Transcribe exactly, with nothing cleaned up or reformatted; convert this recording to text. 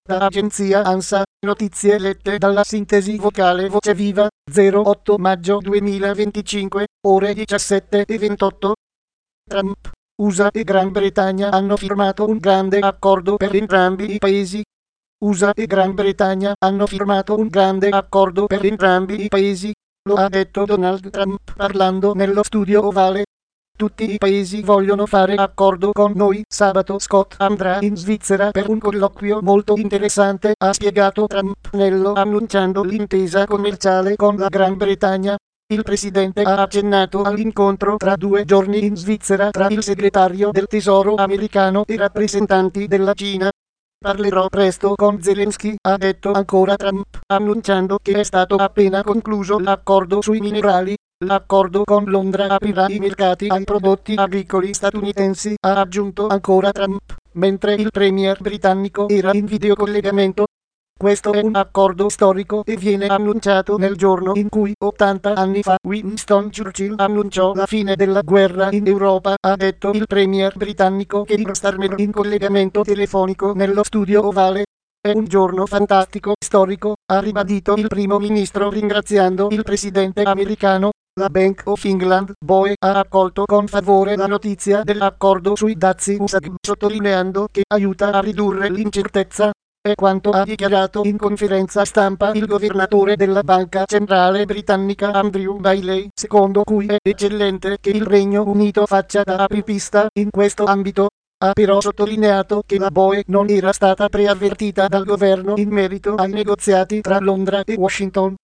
Da agenzia ANSA, notizie lette dalla sintesi vocale Voce Viva, zero otto maggio duemilaventicinque, ore diciassette e ventotto. Trump, U S A e Gran Bretagna hanno firmato un grande accordo per entrambi i paesi. U S A e Gran Bretagna hanno firmato un grande accordo per entrambi i paesi, lo ha detto Donald Trump parlando nello studio ovale. Tutti i paesi vogliono fare accordo con noi. Sabato Scott andrà in Svizzera per un colloquio molto interessante, ha spiegato Trump nello annunciando l'intesa commerciale con la Gran Bretagna. Il presidente ha accennato all'incontro tra due giorni in Svizzera tra il segretario del Tesoro americano e rappresentanti della Cina. Parlerò presto con Zelensky, ha detto ancora Trump, annunciando che è stato appena concluso l'accordo sui minerali. L'accordo con Londra aprirà i mercati ai prodotti agricoli statunitensi, ha aggiunto ancora Trump, mentre il premier britannico era in videocollegamento. Questo è un accordo storico e viene annunciato nel giorno in cui ottanta anni fa Winston Churchill annunciò la fine della guerra in Europa, ha detto il premier britannico Keir Starmer in collegamento telefonico nello studio ovale. È un giorno fantastico, storico, ha ribadito il primo ministro ringraziando il presidente americano. La Bank of England, B O E, ha accolto con favore la notizia dell'accordo sui dazi U S A G, sottolineando che aiuta a ridurre l'incertezza. È quanto ha dichiarato in conferenza stampa il governatore della Banca Centrale Britannica Andrew Bailey, secondo cui è eccellente che il Regno Unito faccia da apripista in questo ambito. Ha però sottolineato che la B O E non era stata preavvertita dal governo in merito ai negoziati tra Londra e Washington.